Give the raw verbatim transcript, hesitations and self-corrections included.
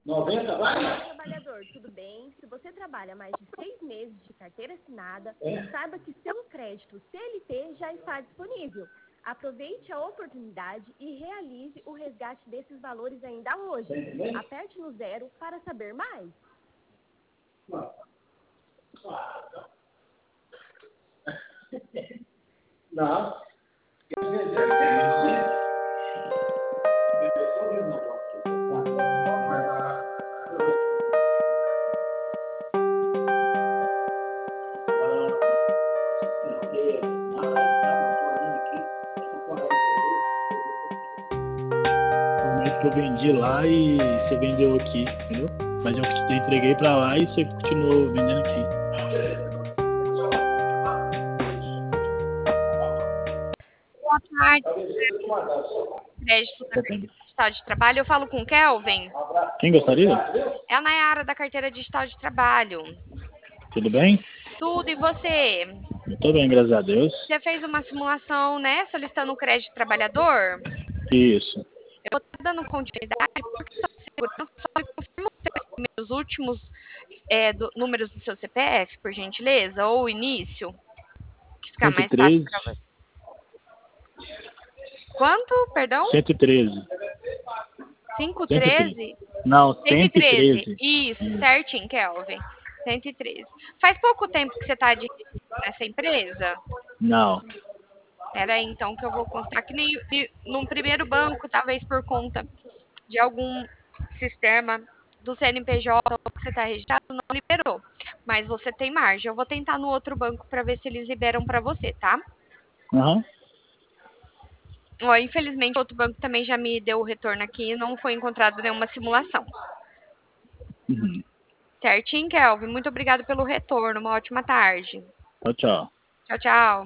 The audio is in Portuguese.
noventa vai? Olá, trabalhador, tudo bem? Se você trabalha mais de seis meses de carteira assinada, É. saiba que seu crédito C L T já está disponível. Aproveite a oportunidade e realize o resgate desses valores ainda hoje. Tá entendendo? Aperte no zero para saber mais. Não. Que eu vendi lá e você vendeu aqui, entendeu? Mas eu entreguei pra lá e você continuou vendendo aqui. Boa tarde. Crédito da Depende. Digital de Trabalho. Eu falo com o Kelvin. Quem gostaria? É a Nayara da carteira Digital de Trabalho. Tudo bem? Tudo, e você? Eu tô bem, graças a Deus. Você fez uma simulação, né? Solicitando o crédito trabalhador? Isso. Eu vou estar dando continuidade, por questão de segurança, só me confirma os últimos é, do, números do seu C P F, por gentileza, ou o início, que fica cento e mais fácil treze. para você. Quanto, perdão? cento e treze. cinco cento e treze. treze? Não, cento e treze. cento e treze. Isso, Isso. certinho, Kelvin. cento e treze. Faz pouco tempo que você está de nessa empresa? Não. Era aí, então, que eu vou constar que nem num primeiro banco, talvez por conta de algum sistema do C N P J que você está registrado, não liberou. Mas você tem margem. Eu vou tentar no outro banco para ver se eles liberam para você, tá? Aham. Ó, infelizmente, outro banco também já me deu o retorno aqui e não foi encontrado nenhuma simulação. Uhum. Certinho, Kelvin? Muito obrigado pelo retorno. Uma ótima tarde. Tchau, tchau. Tchau, tchau.